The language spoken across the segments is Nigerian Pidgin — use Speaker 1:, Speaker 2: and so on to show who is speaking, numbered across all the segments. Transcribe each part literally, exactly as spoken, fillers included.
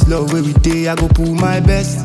Speaker 1: love every day, I go pull my best.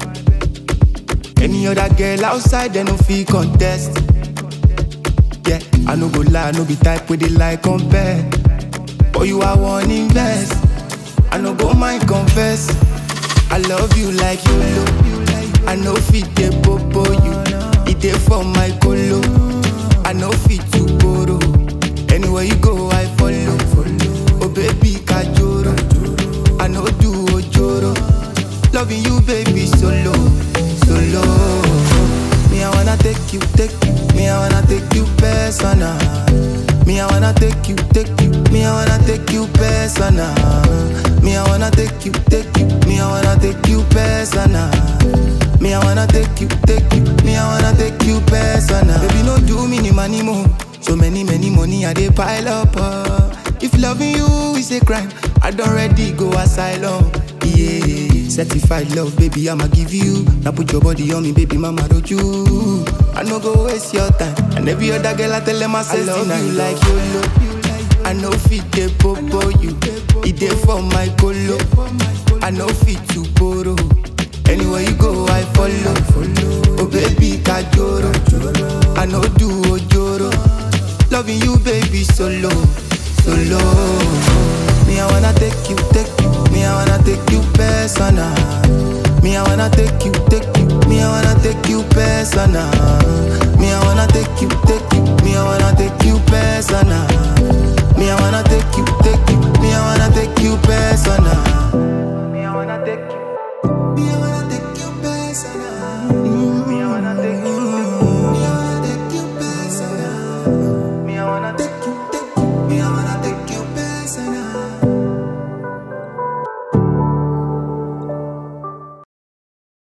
Speaker 1: Any other girl outside, they no feel contest. Yeah, I no go lie, no be type with the like compare. But you are one invest. I no go mind confess. I love you like you low. I know fit the popo you. It dey for my colo. I know fit to borrow. Anywhere you go, I follow. Oh baby, kajoro. I know do ojoro. Loving you, baby, solo, solo. Me, I wanna take you, take you. Me, I wanna take you personal. Me, I wanna take you, take you. Me, I wanna take you personal. Me, I wanna take you, take you. Me, I wanna take you personal. Me, I wanna take you, take you. Me, I wanna take you personal. Baby, no do me ni money more. So many, many money I dey pile up. Uh. If loving you is a crime, I'd already go asylum. Yeah, certified love, baby, I'ma give you. Now put your body on me, baby, mama, don't you? I no go waste your time. And every other girl I tell them I say I love you like YOLO. I know fit the popo you. It dey for my colo. I know fit to borrow. Anywhere you go, I follow. Oh baby, kajoro. I know do ojoro. Loving you, baby, solo, solo. Me, I wanna take you, take you. Me, I wanna take you personal. Me, I wanna take you, take you. Me, I wanna take you personal. Me, I wanna take you, take you. Me, I wanna take you personal. Me, I wanna take